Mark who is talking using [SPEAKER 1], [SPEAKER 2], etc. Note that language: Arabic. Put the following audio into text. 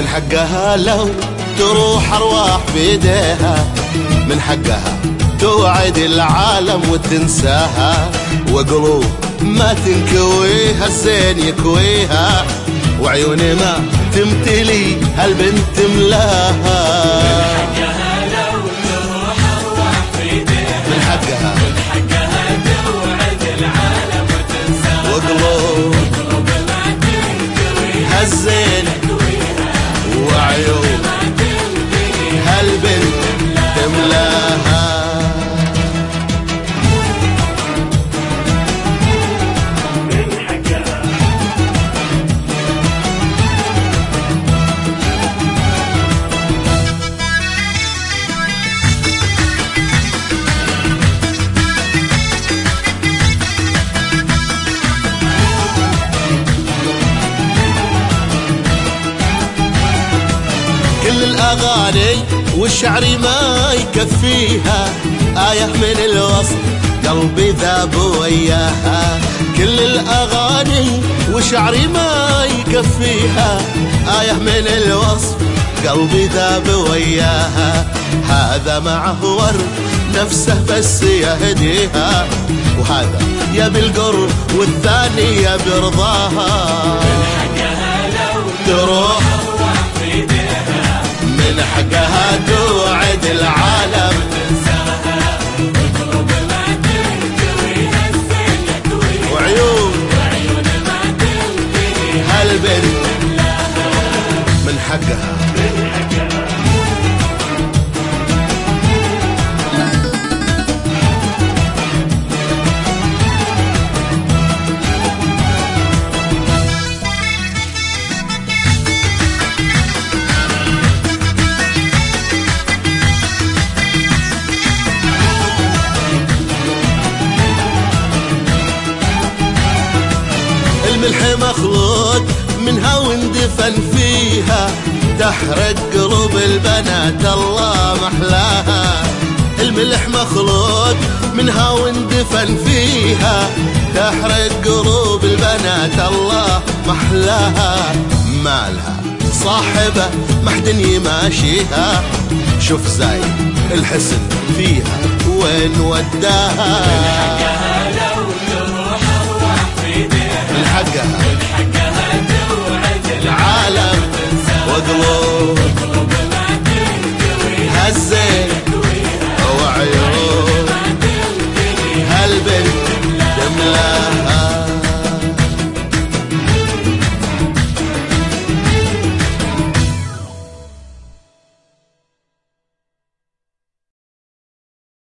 [SPEAKER 1] من حقها لو تروح أرواح بيديها، من حقها توعد العالم وتنساها، وقلوب ما تنكويها الزين يكويها، وعيوني ما تمتلي هالبنت تملاها.
[SPEAKER 2] من حقها لو تروح أرواح بيديها،
[SPEAKER 1] من حقها
[SPEAKER 2] توعد العالم وتنساها،
[SPEAKER 1] وقلوب
[SPEAKER 2] ما تنكويها
[SPEAKER 1] هالزين وعيون هالبنت تملاها. كل الأغاني والشعر ما يكفيها، آية من الوصف قلبي ذاب وياها. كل الأغاني والشعر ما يكفيها، آية من الوصف قلبي ذاب وياها. هذا معه ورد نفسه بس يهديها، وهذا يبي القرب والثاني يبي رضاها. تروح من حقها توعد العالم وعيون هالبنت من حقها. الملح مخلوق منها واندفن فيها، تحرق قلوب البنات الله محلاها. الملح مخلوق منها واندفن فيها، تحرق قلوب البنات الله محلاها. مالها صاحبة محدن يماشيها، شوف زاي الحسن فيها وين وداها.
[SPEAKER 2] لو تروح أرواح بيديها،
[SPEAKER 1] من حقها